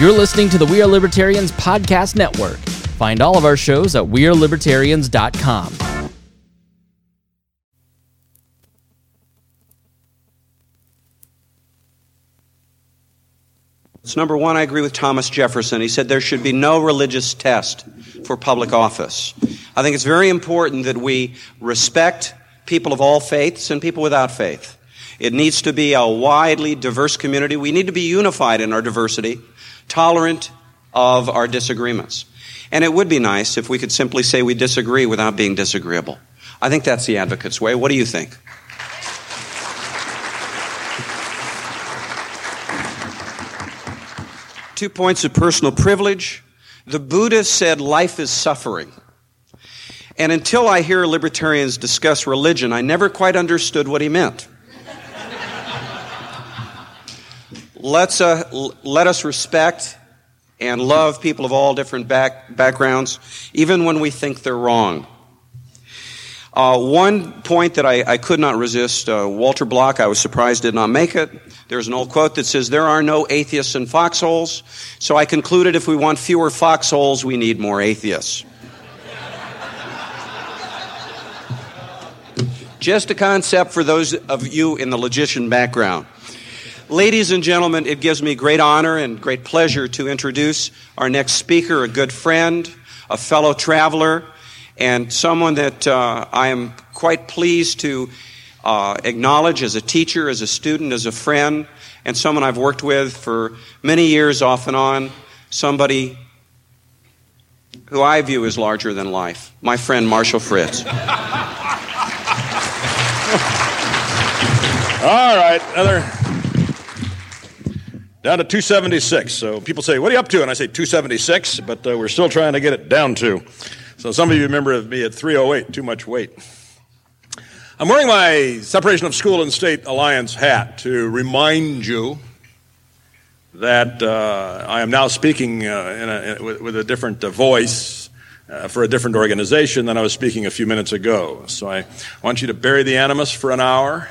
You're listening to the We Are Libertarians Podcast Network. Find all of our shows at wearelibertarians.com. It's number one, I agree with Thomas Jefferson. He said there should be no religious test for public office. I think it's very important that we respect people of all faiths and people without faith. It needs to be a widely diverse community. We need to be unified in our diversity, tolerant of our disagreements. And it would be nice if we could simply say we disagree without being disagreeable. I think that's the advocate's way. What do you think? Two points of personal privilege. The Buddha said life is suffering. And until I hear libertarians discuss religion, I never quite understood what he meant. Let us respect and love people of all different backgrounds, even when we think they're wrong. One point that I could not resist, Walter Block, I was surprised did not make it. There's an old quote that says, there are no atheists in foxholes. So I concluded if we want fewer foxholes, we need more atheists. Just a concept for those of you in the logician background. Ladies and gentlemen, it gives me great honor and great pleasure to introduce our next speaker, a good friend, a fellow traveler, and someone that I am quite pleased to acknowledge as a teacher, as a student, as a friend, and someone I've worked with for many years off and on, somebody who I view as larger than life, my friend Marshall Fritz. All right, down to 276. So people say, what are you up to? And I say 276, but we're still trying to get it down to. So some of you remember me at 308, too much weight. I'm wearing my Separation of School and State Alliance hat to remind you that I am now speaking with a different voice for a different organization than I was speaking a few minutes ago. So I want you to bury the animus for an hour,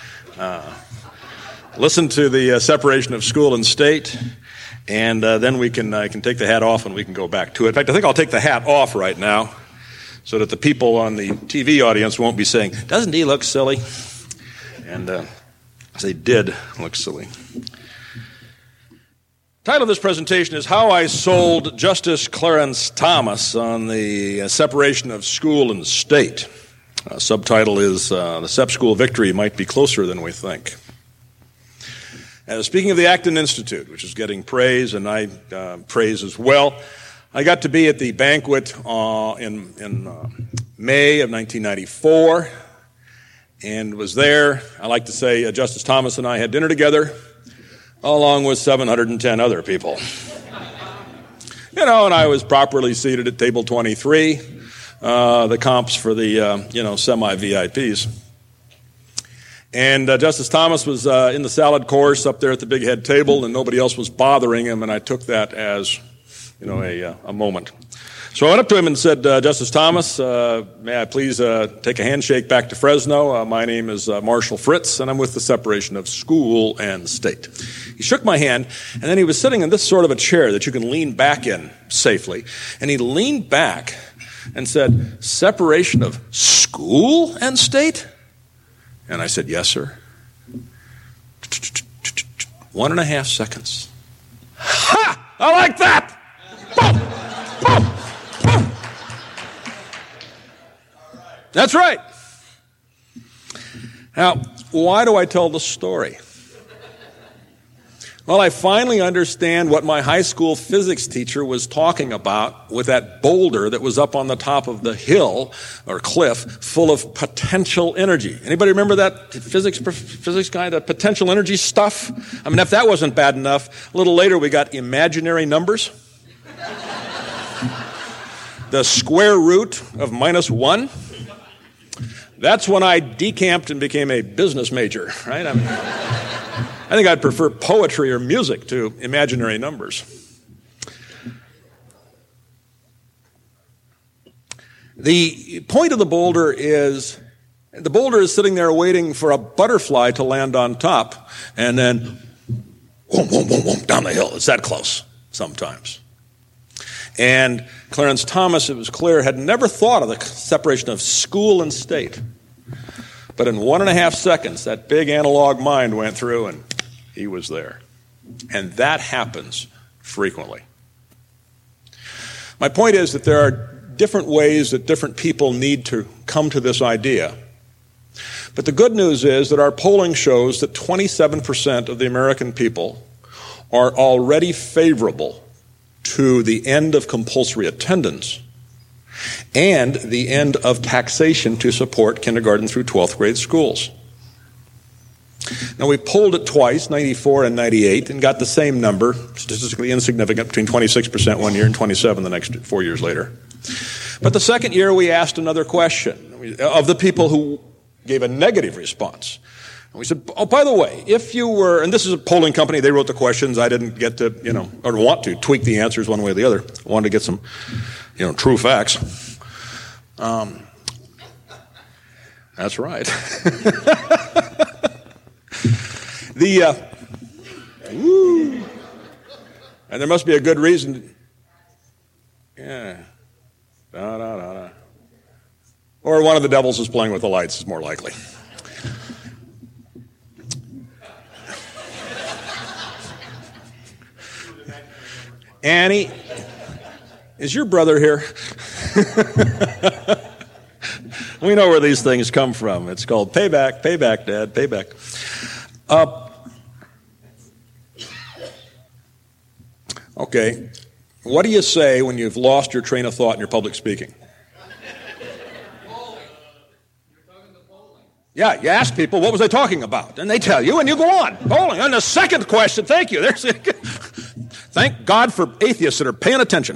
listen to the separation of school and state, and then I can take the hat off and we can go back to it. In fact, I think I'll take the hat off right now so that the people on the TV audience won't be saying, doesn't he look silly? And they did look silly. The title of this presentation is How I Sold Justice Clarence Thomas on the Separation of School and State. Subtitle is The SEP School Victory Might Be Closer Than We Think. Speaking of the Acton Institute, which is getting praise, and I praise as well, I got to be at the banquet in May of 1994 and was there. I like to say Justice Thomas and I had dinner together along with 710 other people. And I was properly seated at table 23, the comps for the, semi-VIPs. And Justice Thomas was in the salad course up there at the big head table, and nobody else was bothering him, and I took that as, a moment. So I went up to him and said, Justice Thomas, may I please take a handshake back to Fresno? My name is Marshall Fritz, and I'm with the Separation of School and State. He shook my hand, and then he was sitting in this sort of a chair that you can lean back in safely. And he leaned back and said, separation of school and state? And I said, yes, sir. 1.5 seconds. Ha! I like that! Boom! Boom! Boom! That's right. Now, why do I tell the story? Well, I finally understand what my high school physics teacher was talking about with that boulder that was up on the top of the hill or cliff full of potential energy. Anybody remember that physics guy, that potential energy stuff? I mean, if that wasn't bad enough, a little later we got imaginary numbers. The square root of -1. That's when I decamped and became a business major, right? I think I'd prefer poetry or music to imaginary numbers. The point of the boulder is sitting there waiting for a butterfly to land on top, and then whoom, whoom, whoom, whoom, down the hill. It's that close. sometimes. And Clarence Thomas, it was clear, had never thought of the separation of school and state. But in 1.5 seconds, that big analog mind went through and he was there. And that happens frequently. My point is that there are different ways that different people need to come to this idea. But the good news is that our polling shows that 27% of the American people are already favorable to the end of compulsory attendance and the end of taxation to support kindergarten through 12th grade schools. Now, we polled it twice, 94 and 98, and got the same number, statistically insignificant, between 26% one year and 27% the next 4 years later. But the second year, we asked another question of the people who gave a negative response. And we said, oh, by the way, if you were, and this is a polling company, they wrote the questions, I didn't get to, or want to tweak the answers one way or the other. I wanted to get some, true facts. That's right. And there must be a good reason. Yeah. Or one of the devils is playing with the lights is more likely. Annie, is your brother here? We know where these things come from. It's called payback, payback, Dad, payback. Okay, what do you say when you've lost your train of thought in your public speaking? Yeah, you ask people, what was I talking about? And they tell you, and you go on. Bowling. And the second question, thank you. Thank God for atheists that are paying attention.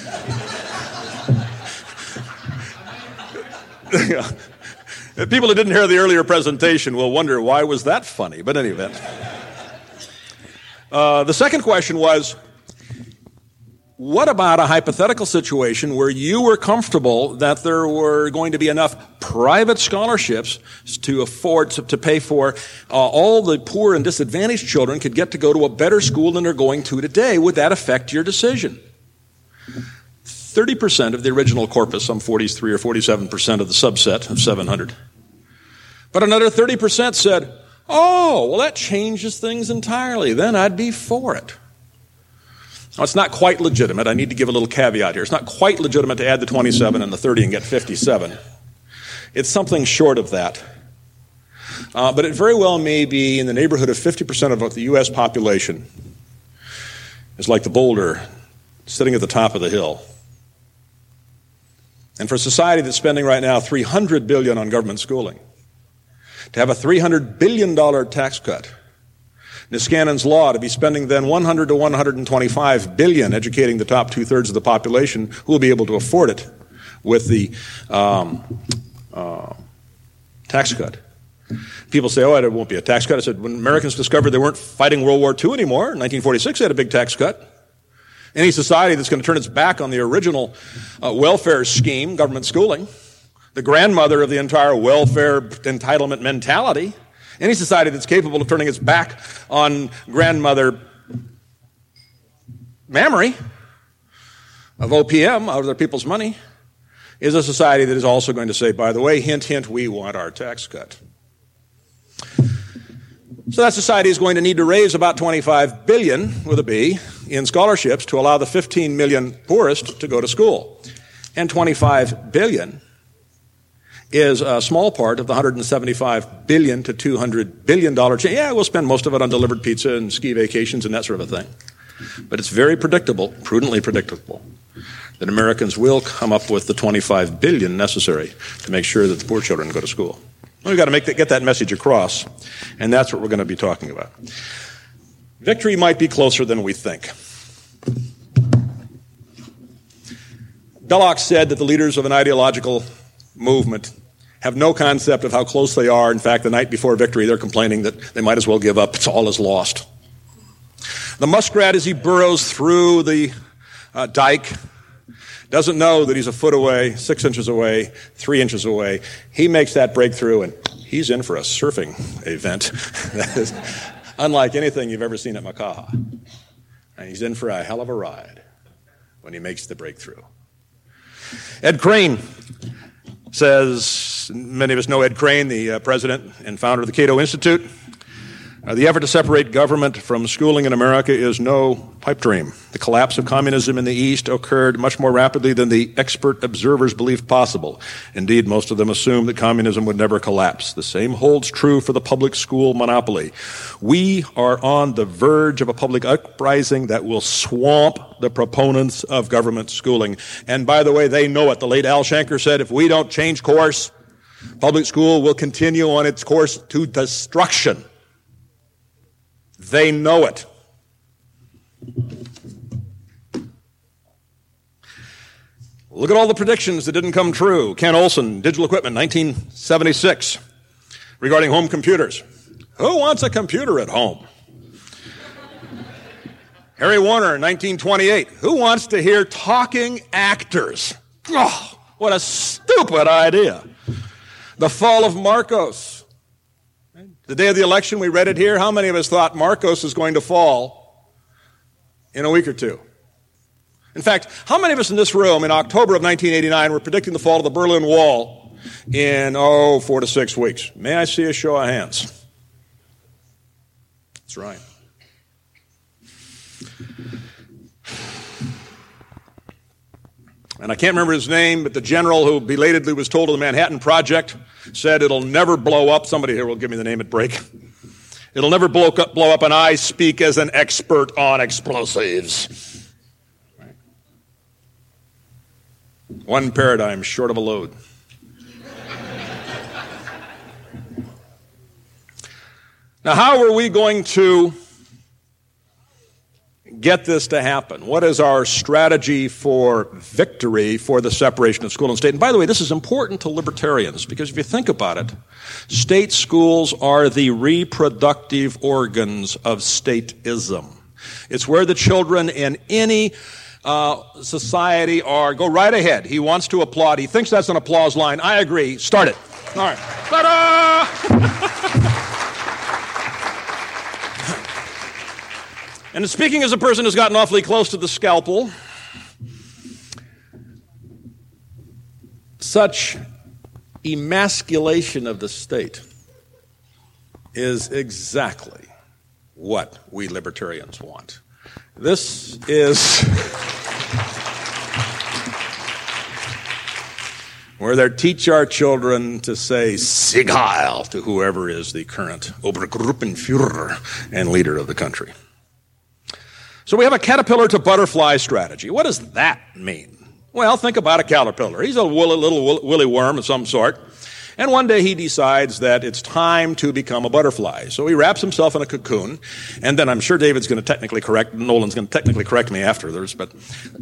People that didn't hear the earlier presentation will wonder, why was that funny? But in any event. The second question was, what about a hypothetical situation where you were comfortable that there were going to be enough private scholarships to afford to pay for all the poor and disadvantaged children could get to go to a better school than they're going to today? Would that affect your decision? 30% of the original corpus, some 43 or 47% of the subset of 700. But another 30% said, oh, well, that changes things entirely. Then I'd be for it. Now, it's not quite legitimate. I need to give a little caveat here. It's not quite legitimate to add the 27 and the 30 and get 57. It's something short of that. But it very well may be in the neighborhood of 50% of the U.S. population is like the boulder sitting at the top of the hill. And for a society that's spending right now $300 billion on government schooling, to have a $300 billion tax cut, Niskanen law to be spending then $100 to $125 billion educating the top 2/3 of the population who will be able to afford it with the tax cut. People say, oh, it won't be a tax cut. I said, when Americans discovered they weren't fighting World War II anymore, in 1946 they had a big tax cut. Any society that's going to turn its back on the original welfare scheme, government schooling, the grandmother of the entire welfare entitlement mentality, any society that's capable of turning its back on grandmother mammary of OPM out of their people's money is a society that is also going to say, by the way, hint, hint, we want our tax cut. So that society is going to need to raise about $25 billion, with a B, in scholarships to allow the 15 million poorest to go to school. And $25 billion is a small part of the $175 billion to $200 billion change. Yeah, we'll spend most of it on delivered pizza and ski vacations and that sort of a thing. But it's very predictable, prudently predictable, that Americans will come up with the $25 billion necessary to make sure that the poor children go to school. We've got to get that message across, and that's what we're going to be talking about. Victory might be closer than we think. Belloc said that the leaders of an ideological movement have no concept of how close they are. In fact, the night before victory, they're complaining that they might as well give up. It's all is lost. The muskrat, as he burrows through the dike, doesn't know that he's a foot away, 6 inches away, 3 inches away. He makes that breakthrough, and he's in for a surfing event that is unlike anything you've ever seen at Makaha. And he's in for a hell of a ride when he makes the breakthrough. Ed Crane says, many of us know Ed Crane, the president and founder of the Cato Institute. The effort to separate government from schooling in America is no pipe dream. The collapse of communism in the East occurred much more rapidly than the expert observers believed possible. Indeed, most of them assumed that communism would never collapse. The same holds true for the public school monopoly. We are on the verge of a public uprising that will swamp the proponents of government schooling. And by the way, they know it. The late Al Shanker said, if we don't change course, public school will continue on its course to destruction. They know it. Look at all the predictions that didn't come true. Ken Olsen, Digital Equipment, 1976, regarding home computers. Who wants a computer at home? Harry Warner, 1928. Who wants to hear talking actors? Oh, what a stupid idea. The fall of Marcos. The day of the election, we read it here. How many of us thought Marcos is going to fall in a week or two? In fact, how many of us in this room in October of 1989 were predicting the fall of the Berlin Wall in, 4 to 6 weeks? May I see a show of hands? That's right. And I can't remember his name, but the general who belatedly was told of the Manhattan Project said it'll never blow up. Somebody here will give me the name at break. It'll never blow up, and I speak as an expert on explosives. Right. One paradigm short of a load. Now, how are we going to get this to happen? What is our strategy for victory for the separation of school and state? And by the way, this is important to libertarians because if you think about it, state schools are the reproductive organs of statism. It's where the children in any society are. Go right ahead. He wants to applaud. He thinks that's an applause line. I agree. Start it. All right. Ta-da! And speaking as a person who's gotten awfully close to the scalpel, such emasculation of the state is exactly what we libertarians want. This is where they teach our children to say Sieg Heil to whoever is the current Obergruppenführer and leader of the country. So we have a caterpillar to butterfly strategy. What does that mean? Well, think about a caterpillar. He's a little woolly worm of some sort. And one day he decides that it's time to become a butterfly. So he wraps himself in a cocoon. And then I'm sure Nolan's going to technically correct me after this, but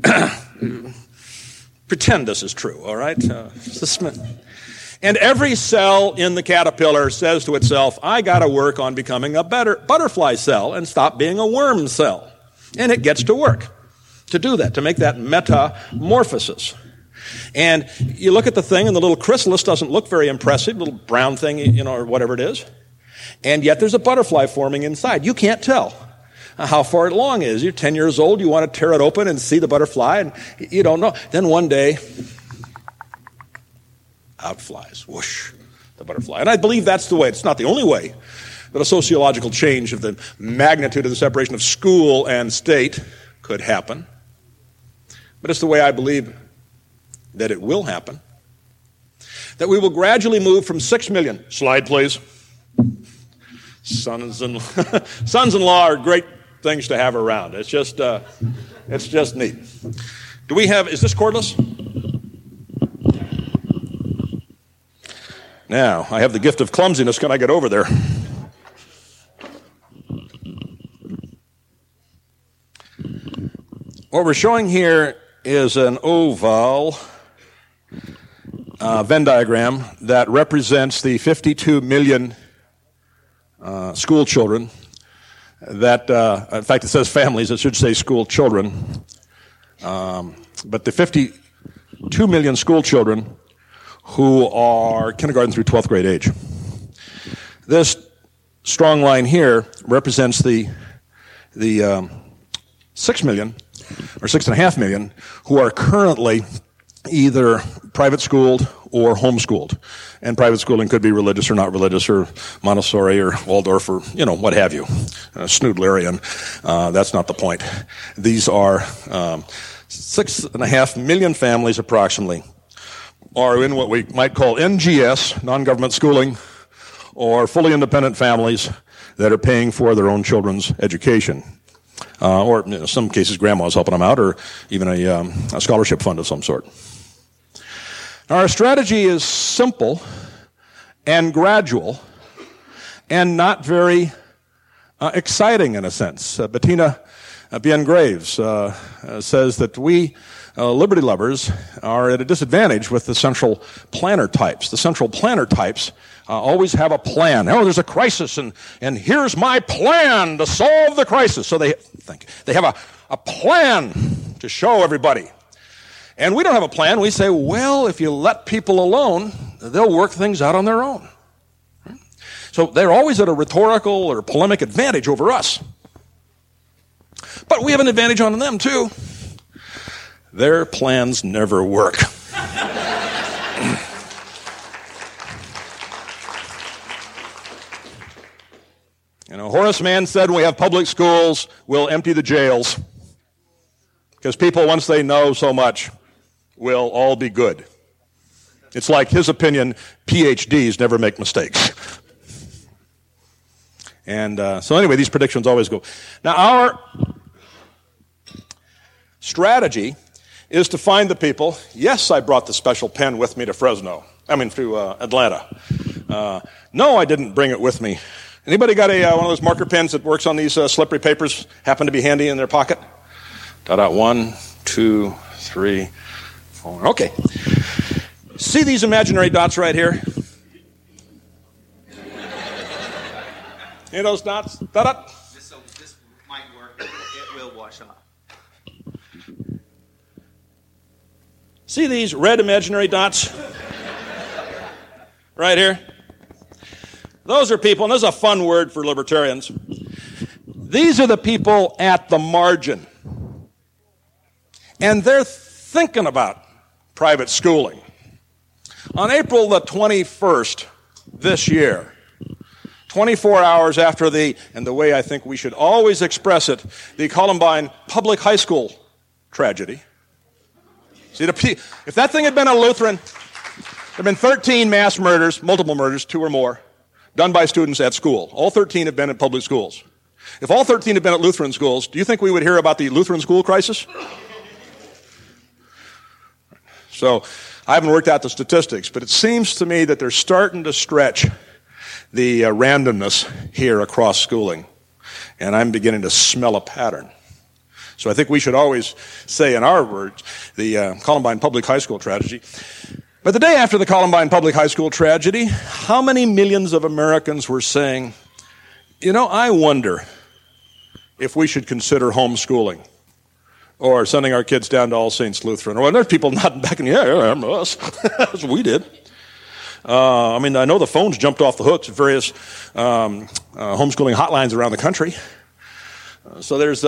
pretend this is true, all right? And every cell in the caterpillar says to itself, I got to work on becoming a better butterfly cell and stop being a worm cell. And it gets to work to do that, to make that metamorphosis. And you look at the thing, and the little chrysalis doesn't look very impressive, little brown thing, or whatever it is. And yet there's a butterfly forming inside. You can't tell how far along it is. You're 10 years old, you want to tear it open and see the butterfly, and you don't know. Then one day, out flies, whoosh, the butterfly. And I believe that's the way. It's not the only way that a sociological change of the magnitude of the separation of school and state could happen. But it's the way I believe that it will happen. That we will gradually move from 6 million. Slide, please. Sons-in-law are great things to have around. It's just neat. Do we have, is this cordless? Now, I have the gift of clumsiness. Can I get over there? What we're showing here is an oval Venn diagram that represents the 52 million school children that, in fact, it says families, it should say school children, but the 52 million school children who are kindergarten through 12th grade age. This strong line here represents the 6 million or 6.5 million who are currently either private schooled or homeschooled. And private schooling could be religious or not religious, or Montessori or Waldorf, or, what have you, Snoodlerian. That's not the point. These are 6.5 million families approximately are in what we might call NGS, non-government schooling, or fully independent families that are paying for their own children's education. Or in some cases, grandma's helping them out, or even a scholarship fund of some sort. Now, our strategy is simple and gradual and not very exciting in a sense. Bettina Bien-Graves says that we liberty lovers are at a disadvantage with the central planner types. The central planner types always have a plan. Oh, there's a crisis, and here's my plan to solve the crisis. So they have a plan to show everybody. And we don't have a plan. We say, well, if you let people alone, they'll work things out on their own. So they're always at a rhetorical or polemic advantage over us. But we have an advantage on them, too. Their plans never work. Horace Mann said, when we have public schools, we'll empty the jails. Because people, once they know so much, will all be good. It's like his opinion, PhDs never make mistakes. And so anyway, these predictions always go. Now, our strategy is to find the people. Yes, I brought the special pen with me to Atlanta. No, I didn't bring it with me. Anybody got one of those marker pens that works on these slippery papers, happen to be handy in their pocket? 1, 2, 3, 4. Okay. See these imaginary dots right here? Those dots? This might work. It will wash off. See these red imaginary dots? Right here? Those are people, and this is a fun word for libertarians. These are the people at the margin. And they're thinking about private schooling. On April the 21st this year, 24 hours after and the way I think we should always express it, the Columbine public high school tragedy. See, if that thing had been a Lutheran, there have been 13 mass murders, multiple murders, 2 or more, done by students at school. All 13 have been at public schools. If all 13 had been at Lutheran schools, do you think we would hear about the Lutheran school crisis? So I haven't worked out the statistics, but it seems to me that they're starting to stretch the randomness here across schooling. And I'm beginning to smell a pattern. So I think we should always say in our words, the Columbine Public High School tragedy. But the day after the Columbine Public High School tragedy, how many millions of Americans were saying, I wonder if we should consider homeschooling or sending our kids down to All Saints Lutheran. Or there's people nodding back in the air, us. That's what we did. I know the phones jumped off the hooks at various homeschooling hotlines around the country. So there's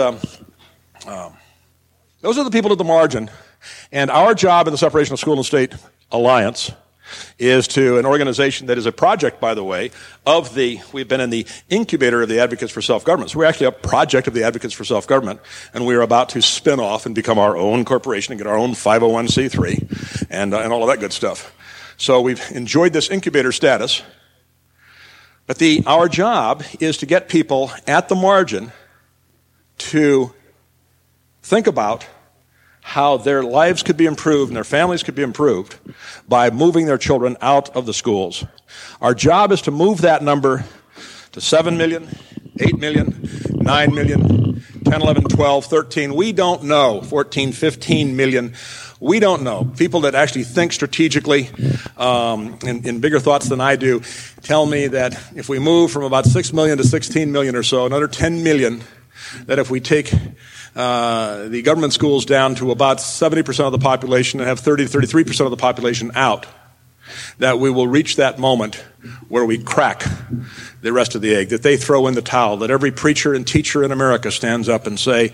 those are the people at the margin. And our job in the Separation of School and State Alliance is to an organization that is a project, by the way, we've been in the incubator of the Advocates for Self-Government. So we're actually a project of the Advocates for Self-Government, and we're about to spin off and become our own corporation and get our own 501c3 and all of that good stuff. So we've enjoyed this incubator status, but our job is to get people at the margin to think about how their lives could be improved and their families could be improved by moving their children out of the schools. Our job is to move that number to 7 million, 8 million, 9 million, 10, 11, 12, 13. We don't know. 14, 15 million. We don't know. People that actually think strategically in bigger thoughts than I do tell me that if we move from about 6 million to 16 million or so, another 10 million, that if we take the government schools down to about 70% of the population and have 30 to 33% of the population out, that we will reach that moment where we crack the rest of the egg, that they throw in the towel, that every preacher and teacher in America stands up and say,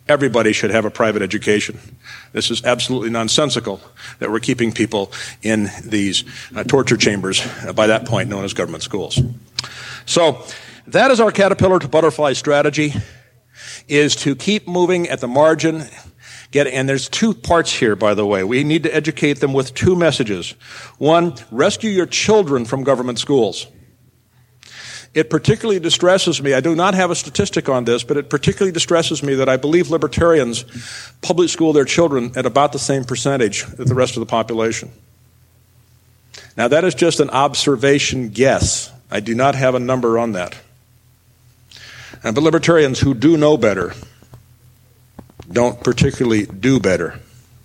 Everybody should have a private education. This is absolutely nonsensical that we're keeping people in these torture chambers, by that point known as government schools. So that is our caterpillar to butterfly strategy, is to keep moving at the margin. And there's two parts here, by the way. We need to educate them with two messages. One, rescue your children from government schools. It particularly distresses me, I do not have a statistic on this, but it particularly distresses me that I believe libertarians public school their children at about the same percentage as the rest of the population. Now that is just an observation guess. I do not have a number on that. But libertarians who do know better don't particularly do better.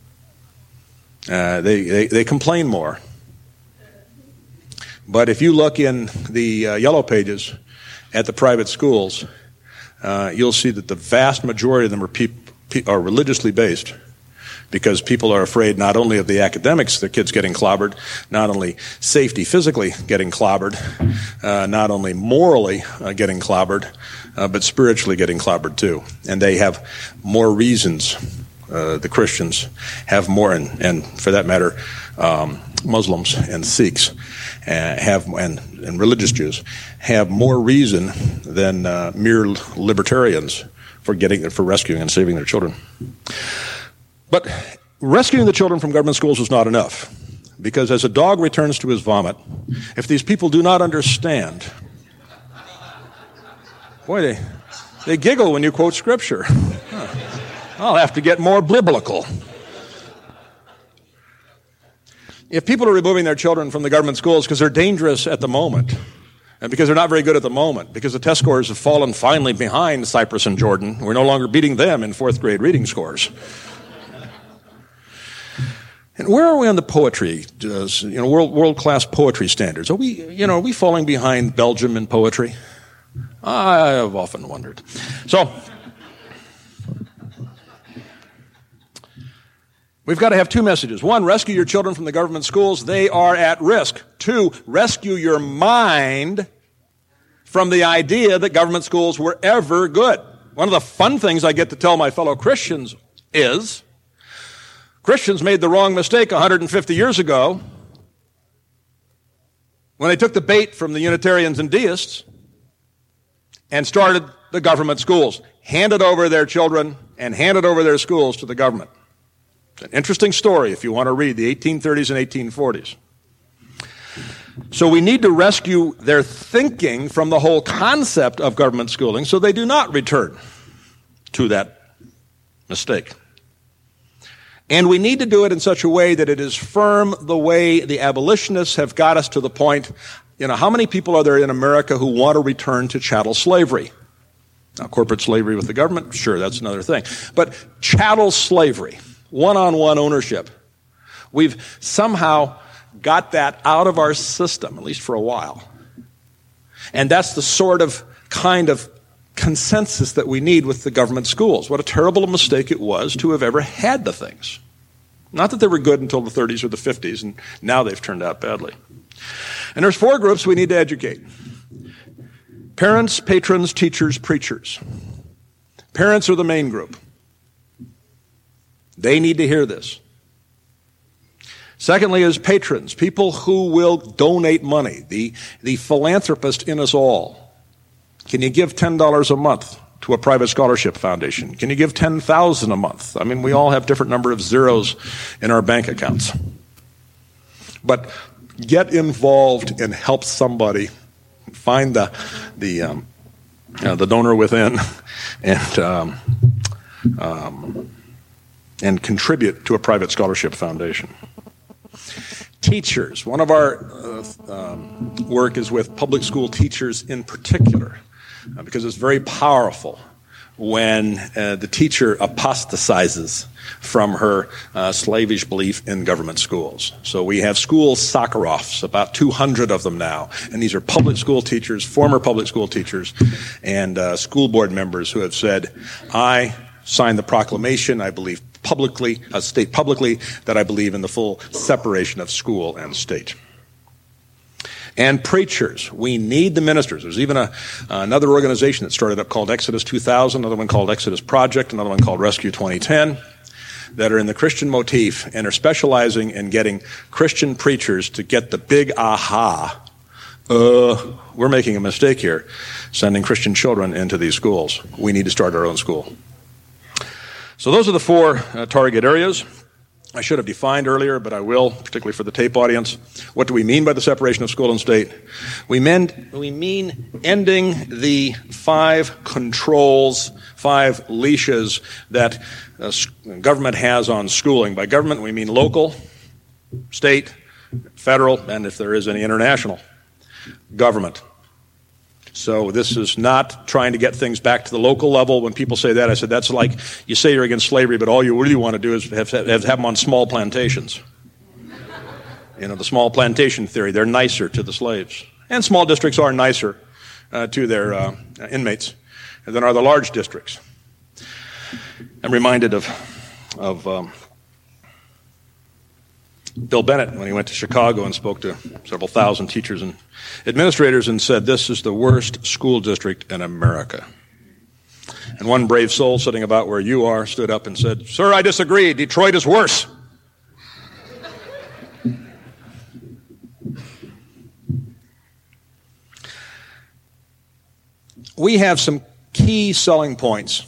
They complain more. But if you look in the yellow pages at the private schools, you'll see that the vast majority of them are religiously based, because people are afraid not only of the academics, their kids getting clobbered, not only safety physically getting clobbered, not only morally getting clobbered, but spiritually getting clobbered too. And they have more reasons, the Christians have more, and for that matter, Muslims and Sikhs and religious Jews have more reason than mere libertarians for rescuing and saving their children. But rescuing the children from government schools was not enough, because as a dog returns to his vomit, if these people do not understand, boy, they giggle when you quote Scripture. I'll have to get more biblical. If people are removing their children from the government schools because they're dangerous at the moment, and because they're not very good at the moment, because the test scores have fallen finally behind Cyprus and Jordan, we're no longer beating them in fourth grade reading scores. And where are we on the poetry, world-class poetry standards? Are we falling behind Belgium in poetry? I have often wondered. So, we've got to have two messages. One, rescue your children from the government schools. They are at risk. Two, rescue your mind from the idea that government schools were ever good. One of the fun things I get to tell my fellow Christians is Christians made the wrong mistake 150 years ago when they took the bait from the Unitarians and deists and started the government schools, handed over their children and handed over their schools to the government. It's an interesting story if you want to read the 1830s and 1840s. So we need to rescue their thinking from the whole concept of government schooling so they do not return to that mistake. And we need to do it in such a way that it is firm the way the abolitionists have got us to the point. How many people are there in America who want to return to chattel slavery? Now, corporate slavery with the government, sure, that's another thing. But chattel slavery, one-on-one ownership, we've somehow got that out of our system, at least for a while. And that's the kind of consensus that we need with the government schools. What a terrible mistake it was to have ever had the things. Not that they were good until the 30s or the 50s, and now they've turned out badly. And there's four groups we need to educate. Parents, patrons, teachers, preachers. Parents are the main group. They need to hear this. Secondly is patrons, people who will donate money, the philanthropist in us all. Can you give $10 a month to a private scholarship foundation? Can you give $10,000 a month? I mean, we all have different number of zeros in our bank accounts. But get involved and help somebody find the donor within and contribute to a private scholarship foundation. Teachers. One of our work is with public school teachers in particular, because it's very powerful when the teacher apostatizes from her slavish belief in government schools. So we have school Sakharovs, about 200 of them now, and these are public school teachers, former public school teachers, and school board members who have said, I signed the proclamation, I believe publicly, state publicly, that I believe in the full separation of school and state. and preachers. We need the ministers. There's even another organization that started up called Exodus 2000, another one called Exodus Project, another one called Rescue 2010, that are in the Christian motif and are specializing in getting Christian preachers to get the big aha. We're making a mistake here, sending Christian children into these schools. We need to start our own school. So those are the four target areas. I should have defined earlier, but I will, particularly for the tape audience. What do we mean by the separation of school and state? We mean ending the 5 controls, 5 leashes that government has on schooling. By government, we mean local, state, federal, and if there is any international government. So this is not trying to get things back to the local level. When people say that, I said, that's like you say you're against slavery, but all you really want to do is have them on small plantations. You know, the small plantation theory, they're nicer to the slaves. And small districts are nicer to their inmates than are the large districts. I'm reminded of Bill Bennett when he went to Chicago and spoke to several thousand teachers and administrators and said, this is the worst school district in America. And one brave soul sitting about where you are stood up and said, sir, I disagree. Detroit is worse. We have some key selling points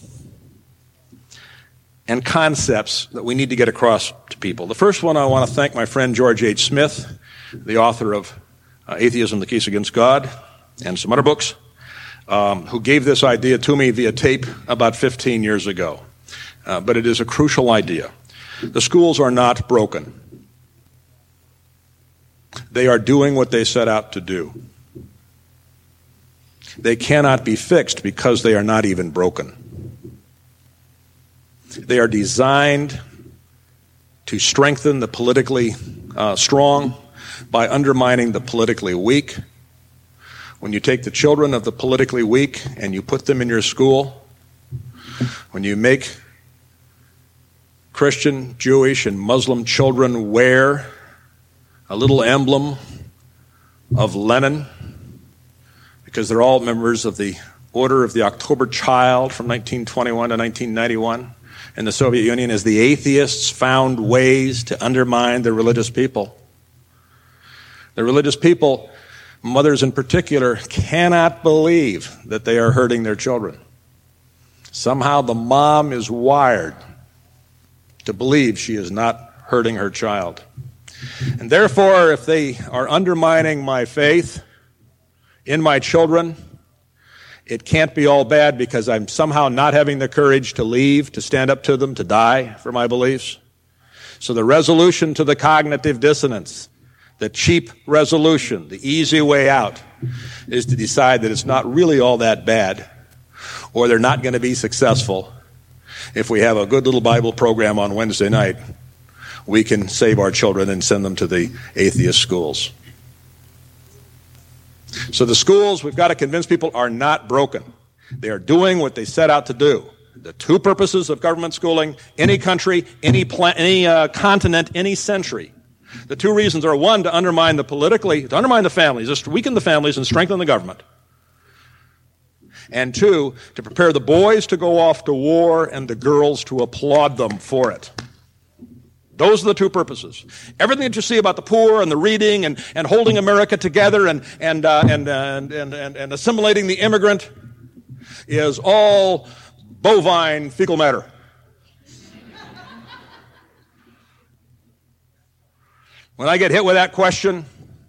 and concepts that we need to get across to people. The first one, I want to thank my friend George H. Smith, the author of Atheism, the Case Against God, and some other books, who gave this idea to me via tape about 15 years ago. But it is a crucial idea. The schools are not broken. They are doing what they set out to do. They cannot be fixed because they are not even broken. They are designed to strengthen the politically strong by undermining the politically weak. When you take the children of the politically weak and you put them in your school, when you make Christian, Jewish, and Muslim children wear a little emblem of Lenin, because they're all members of the Order of the October Child from 1921 to 1991, in the Soviet Union, as the atheists found ways to undermine the religious people. The religious people, mothers in particular, cannot believe that they are hurting their children. Somehow the mom is wired to believe she is not hurting her child. And therefore, if they are undermining my faith in my children, it can't be all bad because I'm somehow not having the courage to leave, to stand up to them, to die for my beliefs. So the resolution to the cognitive dissonance, the cheap resolution, the easy way out, is to decide that it's not really all that bad, or they're not going to be successful. If we have a good little Bible program on Wednesday night, we can save our children and send them to the atheist schools. So the schools, we've got to convince people, are not broken. They are doing what they set out to do. The 2 purposes of government schooling, any country, any continent, any century. The 2 reasons are, 1, to undermine the families, just weaken the families and strengthen the government. And 2, to prepare the boys to go off to war and the girls to applaud them for it. Those are the 2 purposes. Everything that you see about the poor and the reading and holding America together and assimilating the immigrant is all bovine fecal matter. When I get hit with that question,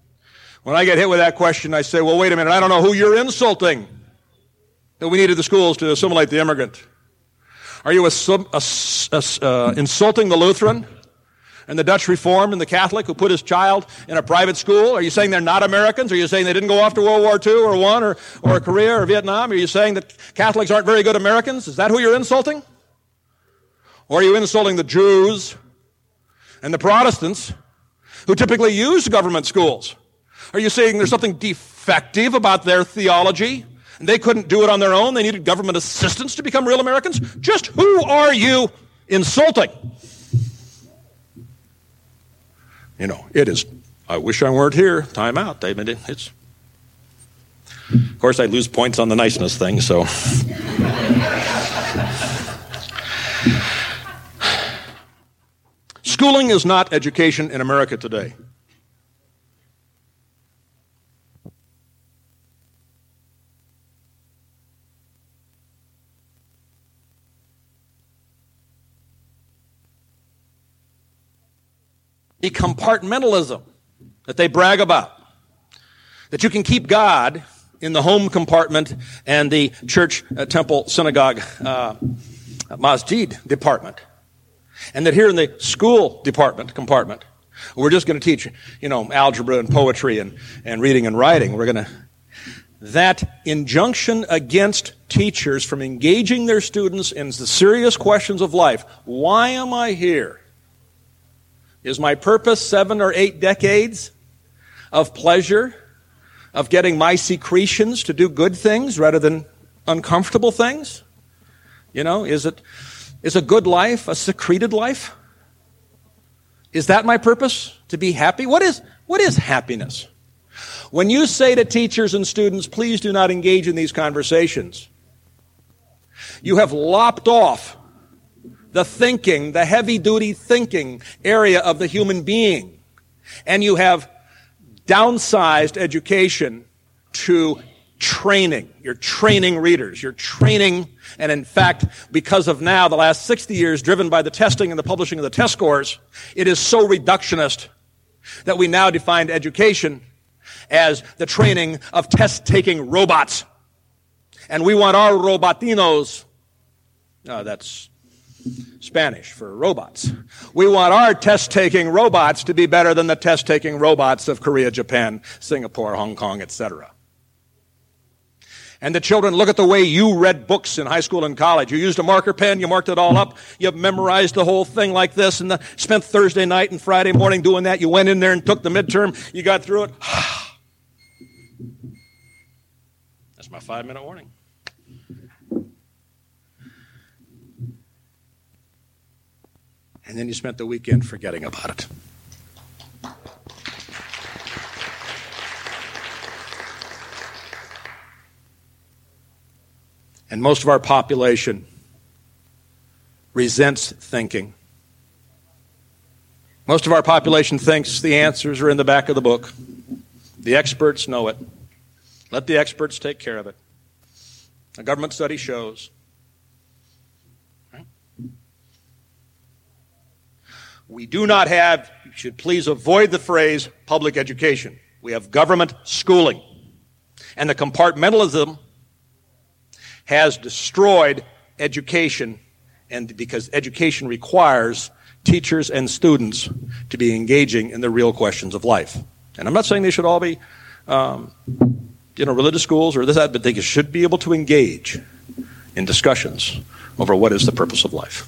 I say, well, wait a minute, I don't know who you're insulting that we needed the schools to assimilate the immigrant. Are you insulting the Lutheran and the Dutch Reformed and the Catholic who put his child in a private school? Are you saying they're not Americans? Are you saying they didn't go off to World War II or I or Korea or Vietnam? Are you saying that Catholics aren't very good Americans? Is that who you're insulting? Or are you insulting the Jews and the Protestants who typically use government schools? Are you saying there's something defective about their theology and they couldn't do it on their own? They needed government assistance to become real Americans? Just who are you insulting? You know, it is I wish I weren't here. Time out. Of course, I lose points on the niceness thing, so. Schooling is not education in America today. The compartmentalism that they brag about, that you can keep God in the home compartment and the church, temple, synagogue, masjid department, and that here in the school compartment, we're just going to teach, algebra and poetry and reading and writing. That injunction against teachers from engaging their students in the serious questions of life. Why am I here? Is my purpose 7 or 8 decades of pleasure, of getting my secretions to do good things rather than uncomfortable things? Is a good life a secreted life? Is that my purpose? To be happy? What is happiness? When you say to teachers and students, please do not engage in these conversations, you have lopped off the thinking, the heavy-duty thinking area of the human being. And you have downsized education to training. You're training readers. You're training, and in fact, because of now, the last 60 years, driven by the testing and the publishing of the test scores, it is so reductionist that we now define education as the training of test-taking robots. And we want our robotinos, that's Spanish for robots. We want our test-taking robots to be better than the test-taking robots of Korea, Japan, Singapore, Hong Kong, etc. And the children look at the way you read books in high school and college. You used a marker pen, you marked it all up, you memorized the whole thing like this, and spent Thursday night and Friday morning doing that. You went in there and took the midterm, you got through it. That's my 5-minute warning. And then you spent the weekend forgetting about it. And most of our population resents thinking. Most of our population thinks the answers are in the back of the book. The experts know it. Let the experts take care of it. A government study shows. We do not have, you should please avoid the phrase public education. We have government schooling. And the compartmentalism has destroyed education, and because education requires teachers and students to be engaging in the real questions of life. And I'm not saying they should all be religious schools or this, that, but they should be able to engage in discussions over what is the purpose of life.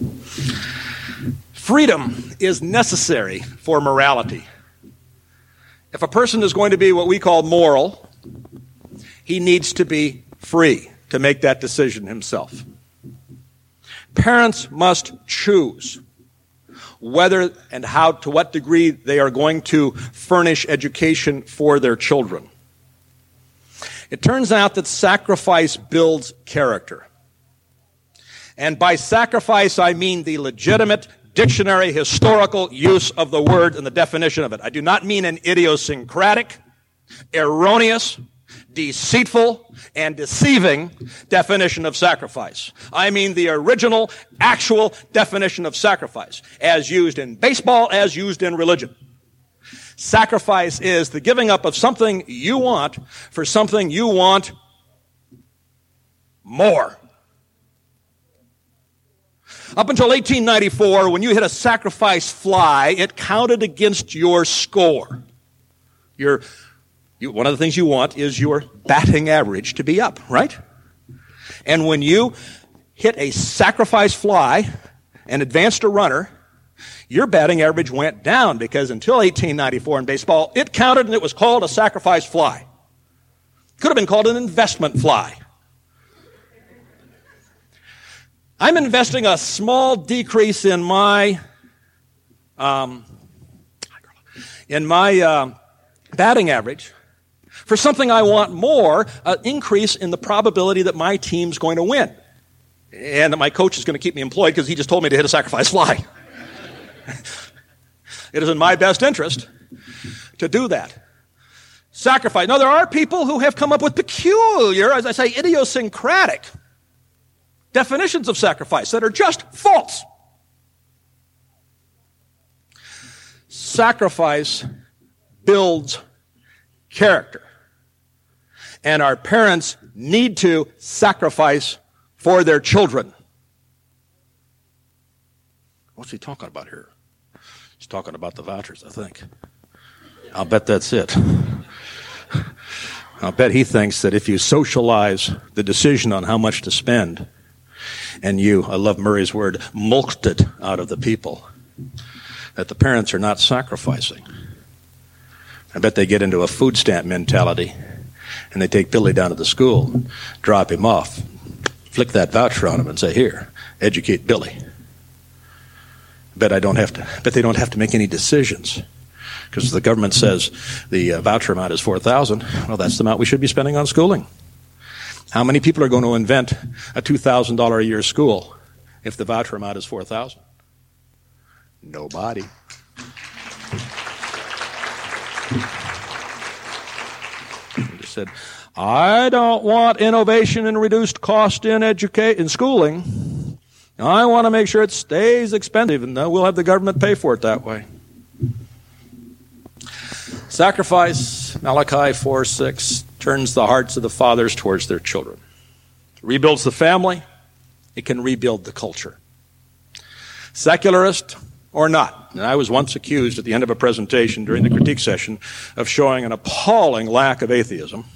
Freedom is necessary for morality. If a person is going to be what we call moral, he needs to be free to make that decision himself. Parents must choose whether and how, to what degree they are going to furnish education for their children. It turns out that sacrifice builds character. And by sacrifice, I mean the legitimate dictionary historical use of the word and the definition of it. I do not mean an idiosyncratic, erroneous, deceitful, and deceiving definition of sacrifice. I mean the original, actual definition of sacrifice, as used in baseball, as used in religion. Sacrifice is the giving up of something you want for something you want more. Up until 1894, when you hit a sacrifice fly, it counted against your score. One of the things you want is your batting average to be up, right? And when you hit a sacrifice fly and advanced a runner, your batting average went down because until 1894 in baseball, it counted and it was called a sacrifice fly. Could have been called an investment fly. I'm investing a small decrease in my in my batting average for something I want more, an increase in the probability that my team's going to win. And that my coach is going to keep me employed because he just told me to hit a sacrifice fly. It is in my best interest to do that. Sacrifice. Now, there are people who have come up with peculiar, as I say, idiosyncratic definitions of sacrifice that are just false. Sacrifice builds character. And our parents need to sacrifice for their children. What's he talking about here? He's talking about the vouchers, I think. I'll bet that's it. I'll bet he thinks that if you socialize the decision on how much to spend, and you, I love Murray's word, mulched it out of the people, that the parents are not sacrificing. I bet they get into a food stamp mentality, and they take Billy down to the school, drop him off, flick that voucher on him and say, here, educate Billy. Bet they don't have to make any decisions. Because the government says the voucher amount is $4,000. Well, that's the amount we should be spending on schooling. How many people are going to invent a $2,000 a year school if the voucher amount is $4,000? Nobody. He just said, I don't want innovation and reduced cost in schooling. I want to make sure it stays expensive, and we'll have the government pay for it that way. Sacrifice, Malachi 4:6, turns the hearts of the fathers towards their children. It rebuilds the family. It can rebuild the culture. Secularist or not. And I was once accused at the end of a presentation during the critique session of showing an appalling lack of atheism.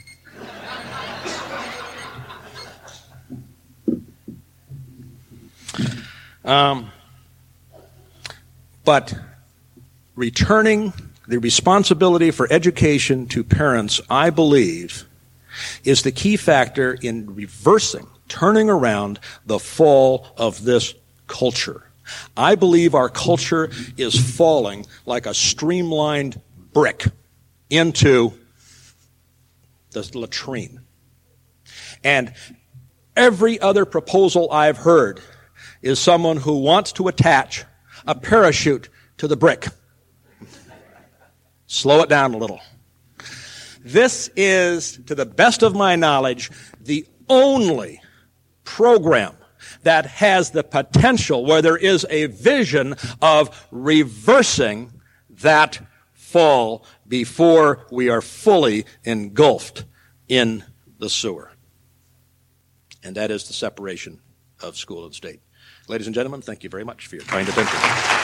But returning the responsibility for education to parents, I believe, is the key factor in reversing, turning around the fall of this culture. I believe our culture is falling like a streamlined brick into the latrine. And every other proposal I've heard is someone who wants to attach a parachute to the brick. Slow it down a little. This is, to the best of my knowledge, the only program that has the potential where there is a vision of reversing that fall before we are fully engulfed in the sewer. And that is the separation of school and state. Ladies and gentlemen, thank you very much for your kind attention.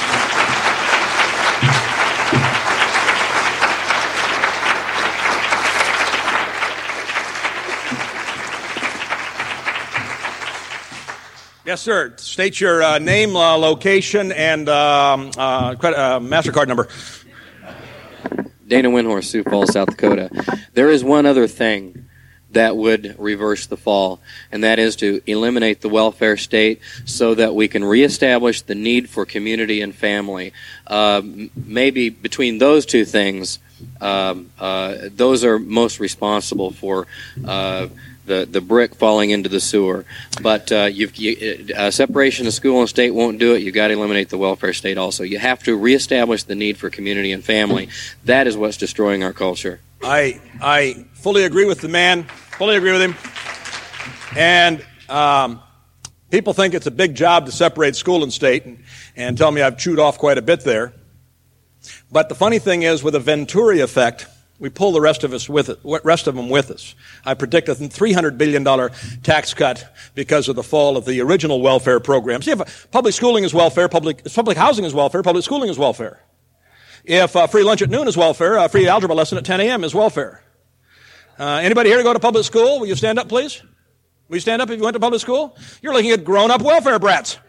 Yes, sir. State your name, location, and MasterCard number. Dana Windhorst, Sioux Falls, South Dakota. There is one other thing that would reverse the fall, and that is to eliminate the welfare state so that we can reestablish the need for community and family. Maybe between those two things, those are most responsible for the brick falling into the sewer. But separation of school and state won't do it. You've got to eliminate the welfare state also. You have to reestablish the need for community and family. That is what's destroying our culture. I fully agree with the man, fully agree with him. And people think it's a big job to separate school and state, and tell me I've chewed off quite a bit there. But the funny thing is, with a Venturi effect, we pull the rest of them with us. I predict a $300 billion tax cut because of the fall of the original welfare programs. If public schooling is welfare, public housing is welfare, public schooling is welfare. If free lunch at noon is welfare, free algebra lesson at 10 a.m. is welfare. Anybody here to go to public school? Will you stand up, please? Will you stand up if you went to public school? You're looking at grown-up welfare brats.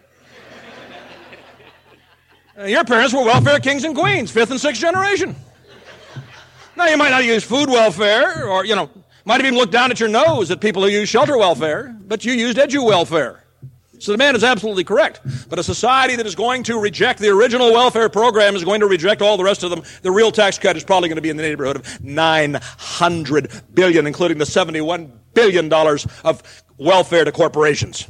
Your parents were welfare kings and queens, 5th and 6th generation. Now, you might not use food welfare, or, might have even looked down at your nose at people who use shelter welfare, but you used edu welfare. So the man is absolutely correct. But a society that is going to reject the original welfare program is going to reject all the rest of them. The real tax cut is probably going to be in the neighborhood of $900 billion, including the $71 billion of welfare to corporations.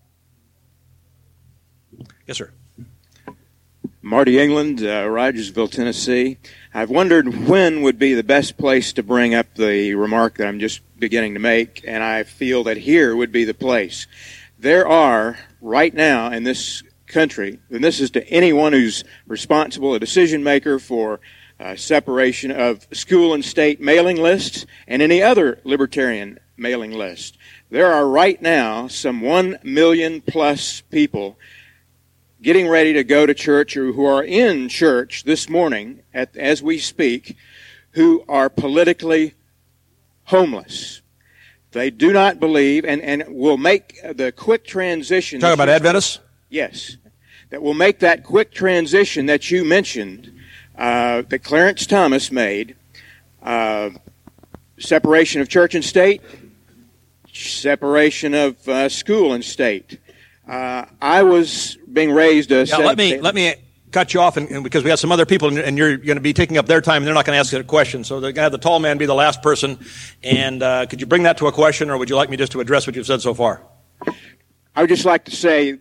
Yes, sir. Marty England, Rogersville, Tennessee. I've wondered when would be the best place to bring up the remark that I'm just beginning to make, and I feel that here would be the place. There are, right now in this country, and this is to anyone who's responsible, a decision maker for separation of school and state mailing lists and any other libertarian mailing list. There are right now some 1 million plus people getting ready to go to church or who are in church this morning as we speak who are politically homeless. They do not believe and will make the quick transition. Talking about Adventists? Yes. That will make that quick transition that you mentioned, that Clarence Thomas made, separation of church and state, separation of school and state. I was being raised a... Let me cut you off, and because we have some other people, and you're going to be taking up their time, and they're not going to ask a question. So they're going to have the tall man be the last person. And could you bring that to a question, or would you like me just to address what you've said so far? I would just like to say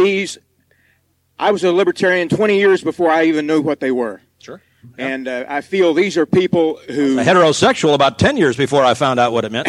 I was a libertarian 20 years before I even knew what they were. Sure. Yeah. And I feel these are people who... A heterosexual about 10 years before I found out what it meant.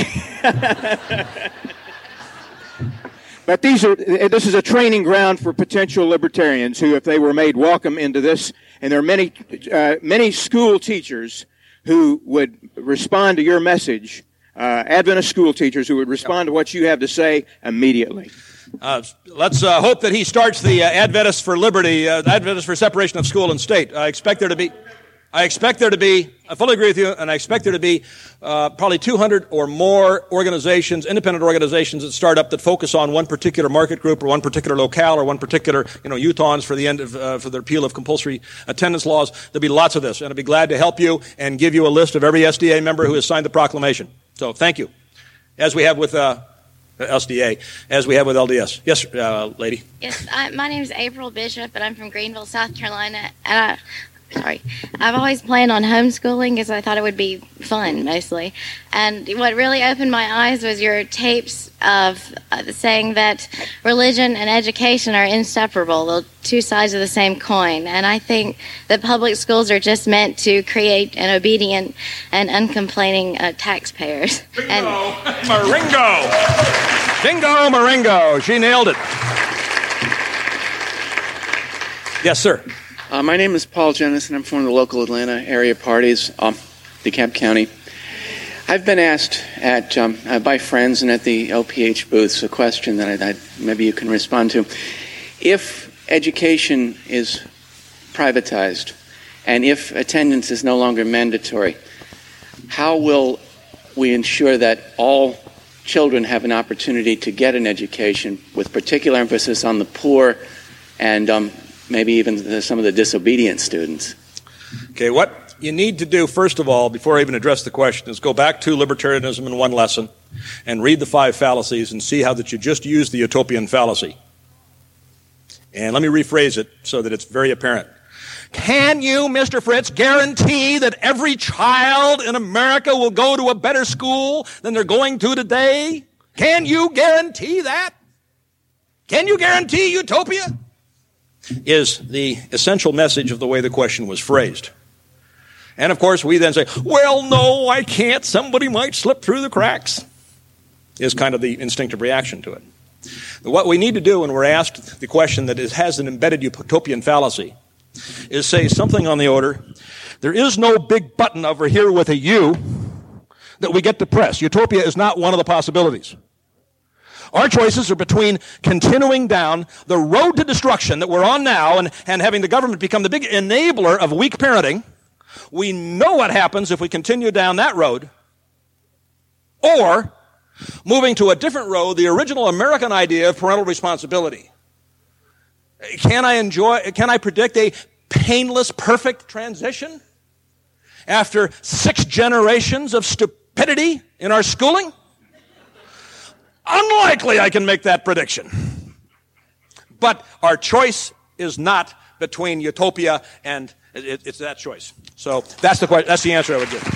But this is a training ground for potential libertarians who, if they were made welcome into this, and there are many school teachers who would respond to your message, Adventist school teachers who would respond to what you have to say immediately. Let's hope that he starts the Adventists for Liberty, Adventists for separation of school and state. I expect there to be, I fully agree with you, and I expect there to be probably 200 or more organizations, independent organizations that start up that focus on one particular market group or one particular locale or one particular, youthons for the end of, for the repeal of compulsory attendance laws. There'll be lots of this, and I'd be glad to help you and give you a list of every SDA member who has signed the proclamation. So thank you. As we have with SDA, as we have with LDS. Yes, lady. Yes, my name is April Bishop, and I'm from Greenville, South Carolina, and I've always planned on homeschooling because I thought it would be fun, mostly. And what really opened my eyes was your tapes of saying that religion and education are inseparable, the two sides of the same coin. And I think that public schools are just meant to create an obedient and uncomplaining taxpayers. Bingo! Maringo! Bingo, Maringo! She nailed it. Yes, sir. My name is Paul Jennison. I'm from the local Atlanta area parties, DeKalb County. I've been asked by friends and at the LPH booths a question that maybe you can respond to. If education is privatized and if attendance is no longer mandatory, how will we ensure that all children have an opportunity to get an education with particular emphasis on the poor and maybe even some of the disobedient students? Okay, what you need to do, first of all, before I even address the question, is go back to libertarianism in one lesson and read the 5 fallacies and see how that you just used the utopian fallacy. And let me rephrase it so that it's very apparent. Can you, Mr. Fritz, guarantee that every child in America will go to a better school than they're going to today? Can you guarantee that? Can you guarantee utopia? Is the essential message of the way the question was phrased. And of course we then say, well, no, I can't. Somebody might slip through the cracks, is kind of the instinctive reaction to it. What we need to do when we're asked the question that has an embedded utopian fallacy is say something on the order, there is no big button over here with a U that we get to press. Utopia is not one of the possibilities. Our choices are between continuing down the road to destruction that we're on now and having the government become the big enabler of weak parenting. We know what happens if we continue down that road. Or moving to a different road, the original American idea of parental responsibility. Can I predict a painless, perfect transition after 6 generations of stupidity in our schooling? Unlikely I can make that prediction. But our choice is not between utopia and it's that choice. So that's the question. That's the answer I would give.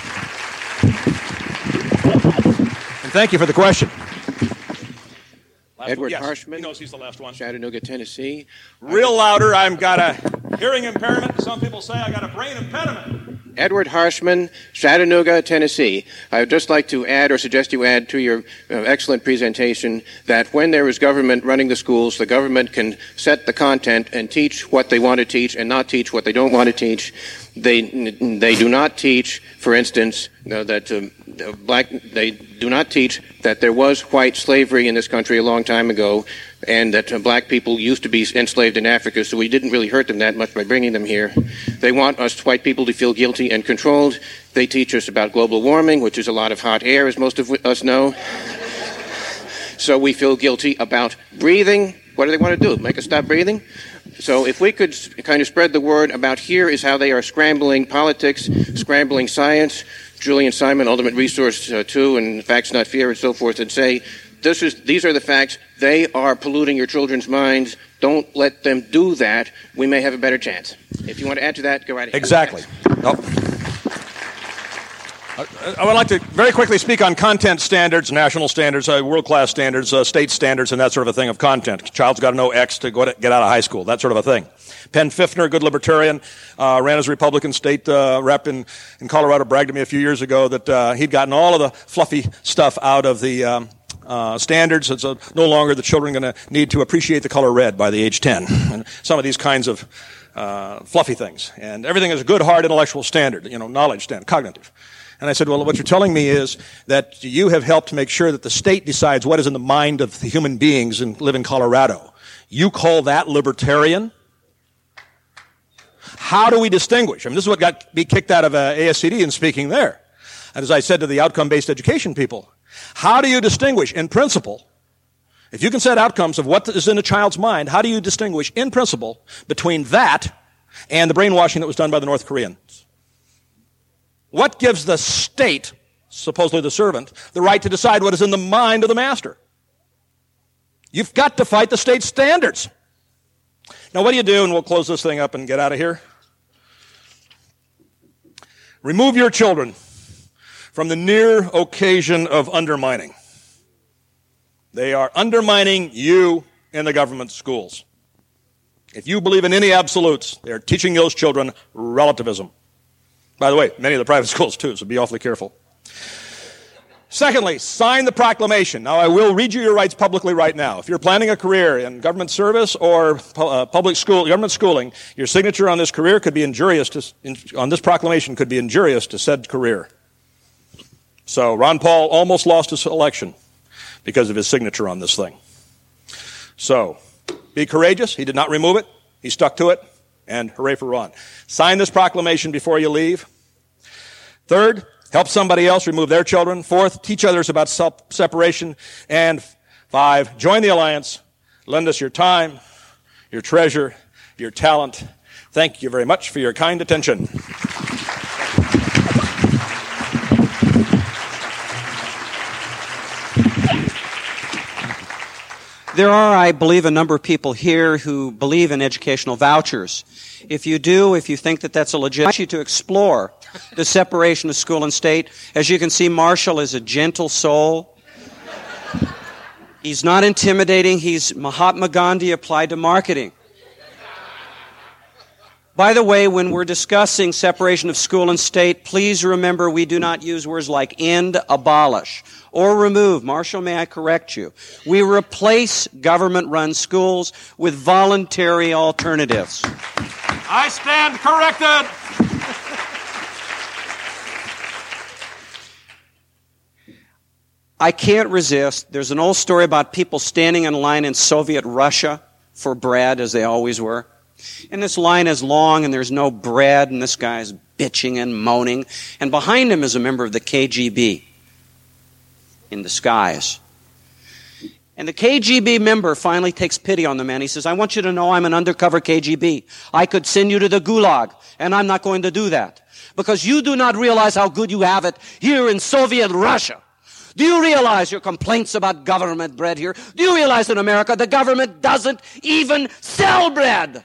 And thank you for the question. Edward yes. Harshman. He knows he's the last one. Chattanooga, Tennessee. Real louder. I've got a hearing impairment. Some people say I got a brain impediment. Edward Harshman, Chattanooga, Tennessee. I would just like to add or suggest you add to your excellent presentation that when there is government running the schools, the government can set the content and teach what they want to teach and not teach what they don't want to teach. They do not teach, for instance, they do not teach that there was white slavery in this country a long time ago, and that black people used to be enslaved in Africa, so we didn't really hurt them that much by bringing them here. They want us white people to feel guilty and controlled. They teach us about global warming, which is a lot of hot air, as most of us know. So we feel guilty about breathing. What do they want to do? Make us stop breathing? So if we could kind of spread the word about here is how they are scrambling politics, scrambling science, Julian Simon, Ultimate Resource 2, and Facts Not Fear, and so forth, and say, these are the facts. They are polluting your children's minds. Don't let them do that. We may have a better chance. If you want to add to that, go right ahead. Exactly. I would like to very quickly speak on content standards, national standards, world-class standards, state standards, and that sort of a thing of content. Child's got to know X to get out of high school, that sort of a thing. Penn Fifner, good libertarian, ran as a Republican state rep in Colorado, bragged to me a few years ago that he'd gotten all of the fluffy stuff out of the standards. It's no longer the children going to need to appreciate the color red by the age 10. And some of these kinds of fluffy things. And everything is a good, hard intellectual standard, knowledge standard, cognitive. And I said, well, what you're telling me is that you have helped make sure that the state decides what is in the mind of the human beings and live in Colorado. You call that libertarian? How do we distinguish? I mean, this is what got me kicked out of ASCD in speaking there. And as I said to the outcome-based education people, how do you distinguish in principle, if you can set outcomes of what is in a child's mind, how do you distinguish in principle between that and the brainwashing that was done by the North Koreans? What gives the state, supposedly the servant, the right to decide what is in the mind of the master? You've got to fight the state standards. Now, what do you do? And we'll close this thing up and get out of here. Remove your children from the near occasion of undermining. They are undermining you in the government schools. If you believe in any absolutes, they are teaching those children relativism. By the way, many of the private schools too, so be awfully careful. Secondly, sign the proclamation. Now, I will read you your rights publicly right now. If you're planning a career in government service or public school, government schooling, your signature on this career could be injurious on this proclamation could be injurious to said career. So Ron Paul almost lost his election because of his signature on this thing. So be courageous. He did not remove it. He stuck to it. And hooray for Ron. Sign this proclamation before you leave. Third, help somebody else remove their children. Fourth, teach others about separation. And 5, join the alliance. Lend us your time, your treasure, your talent. Thank you very much for your kind attention. There are, I believe, a number of people here who believe in educational vouchers. If you do, if you think that that's a legit, I want you to explore the separation of school and state. As you can see, Marshall is a gentle soul. He's not intimidating. He's Mahatma Gandhi applied to marketing. By the way, when we're discussing separation of school and state, please remember we do not use words like end, abolish, or remove. Marshall, may I correct you? We replace government-run schools with voluntary alternatives. I stand corrected. I can't resist. There's an old story about people standing in line in Soviet Russia for bread, as they always were. And this line is long, and there's no bread, and this guy's bitching and moaning. And behind him is a member of the KGB in disguise. And the KGB member finally takes pity on the man. He says, I want you to know I'm an undercover KGB. I could send you to the Gulag, and I'm not going to do that. Because you do not realize how good you have it here in Soviet Russia. Do you realize your complaints about government bread here? Do you realize in America the government doesn't even sell bread?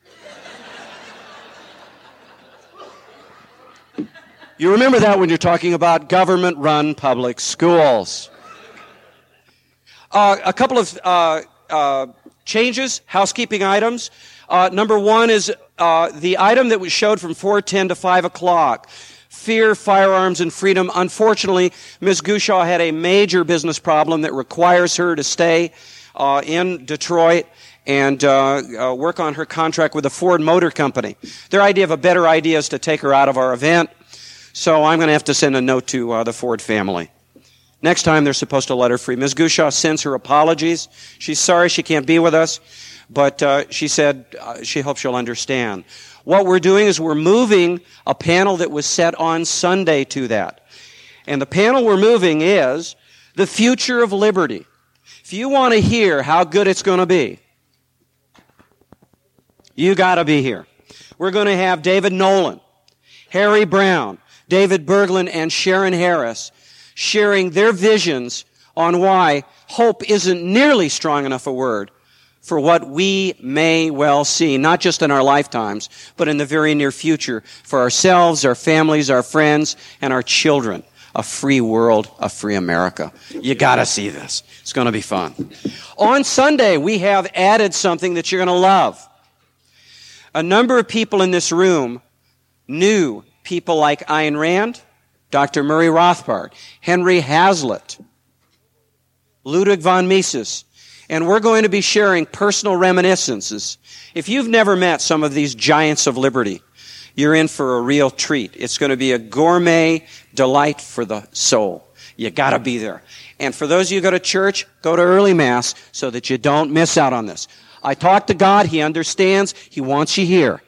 You remember that when you're talking about government-run public schools. A couple of changes, housekeeping items. Number one is the item that was showed from 4:10 to 5 o'clock. Fear, firearms, and freedom. Unfortunately, Ms. Gushaw had a major business problem that requires her to stay in Detroit and work on her contract with the Ford Motor Company. Their idea of a better idea is to take her out of our event. So I'm going to have to send a note to the Ford family. Next time, they're supposed to let her free. Ms. Gushaw sends her apologies. She's sorry she can't be with us, but she said she hopes she'll understand. What we're doing is we're moving a panel that was set on Sunday to that. And the panel we're moving is the future of liberty. If you want to hear how good it's going to be, you got to be here. We're going to have David Nolan, Harry Brown, David Berglund, and Sharon Harris sharing their visions on why hope isn't nearly strong enough a word for what we may well see, not just in our lifetimes, but in the very near future for ourselves, our families, our friends, and our children. A free world, a free America. You gotta see this. It's gonna be fun. On Sunday, we have added something that you're gonna love. A number of people in this room knew people like Ayn Rand, Dr. Murray Rothbard, Henry Hazlitt, Ludwig von Mises, and we're going to be sharing personal reminiscences. If you've never met some of these giants of liberty, you're in for a real treat. It's going to be a gourmet delight for the soul. You got to be there. And for those of you who go to church, go to early Mass so that you don't miss out on this. I talk to God. He understands. He wants you here.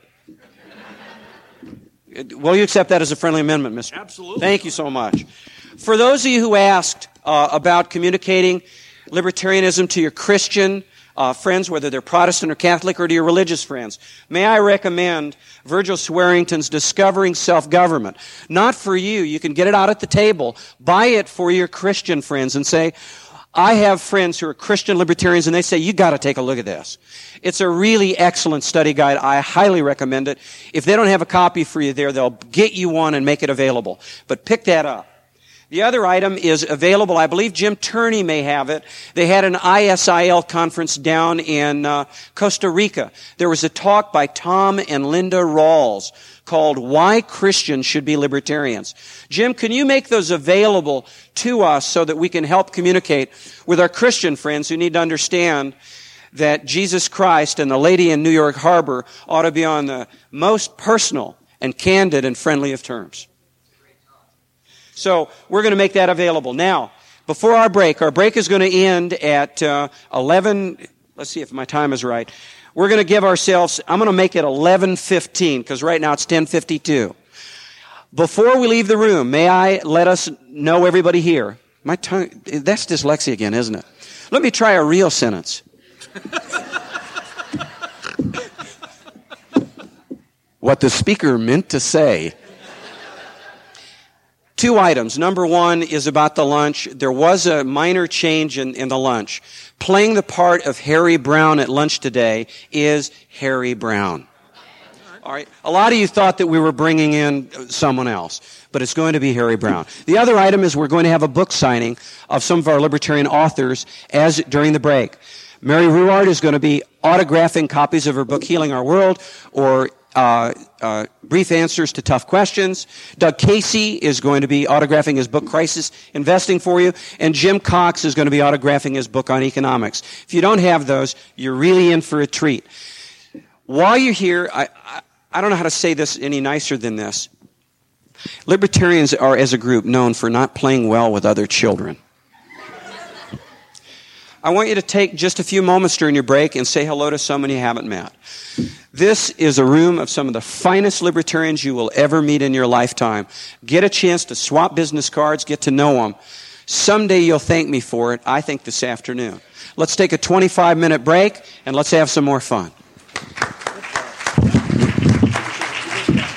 Will you accept that as a friendly amendment, Mr.? Absolutely. Thank you so much. For those of you who asked about communicating libertarianism to your Christian friends, whether they're Protestant or Catholic, or to your religious friends, may I recommend Virgil Swearington's Discovering Self-Government. Not for you. You can get it out at the table. Buy it for your Christian friends and say, I have friends who are Christian libertarians, and they say, you got to take a look at this. It's a really excellent study guide. I highly recommend it. If they don't have a copy for you there, they'll get you one and make it available. But pick that up. The other item is available. I believe Jim Turney may have it. They had an ISIL conference down in Costa Rica. There was a talk by Tom and Linda Rawls called Why Christians Should Be Libertarians. Jim, can you make those available to us so that we can help communicate with our Christian friends who need to understand that Jesus Christ and the lady in New York Harbor ought to be on the most personal and candid and friendly of terms? So we're going to make that available. Now, before our break is going to end at 11. Let's see if my time is right. We're going to give ourselves, I'm going to make it 11:15 because right now it's 10:52. Before we leave the room, may I let us know, everybody here, my tongue, that's dyslexia again, isn't it? Let me try a real sentence. What the speaker meant to say. Two items. Number one is about the lunch. There was a minor change in the lunch. Playing the part of Harry Brown at lunch today is Harry Brown. All right. A lot of you thought that we were bringing in someone else, but it's going to be Harry Brown. The other item is we're going to have a book signing of some of our libertarian authors during the break. Mary Ruwart is going to be autographing copies of her book, Healing Our World, or Brief Answers to Tough Questions. Doug Casey is going to be autographing his book, Crisis Investing, for you. And Jim Cox is going to be autographing his book on economics. If you don't have those, you're really in for a treat. While you're here, I don't know how to say this any nicer than this. Libertarians are, as a group, known for not playing well with other children. I want you to take just a few moments during your break and say hello to someone you haven't met. This is a room of some of the finest libertarians you will ever meet in your lifetime. Get a chance to swap business cards, get to know them. Someday you'll thank me for it. I think this afternoon. Let's take a 25-minute break and let's have some more fun.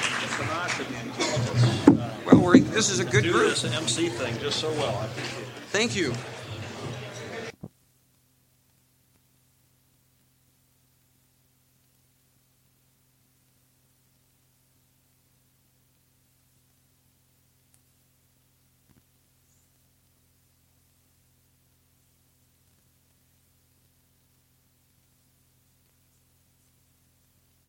Well, this is a good group. You do this MC thing just so well. I appreciate it. Thank you.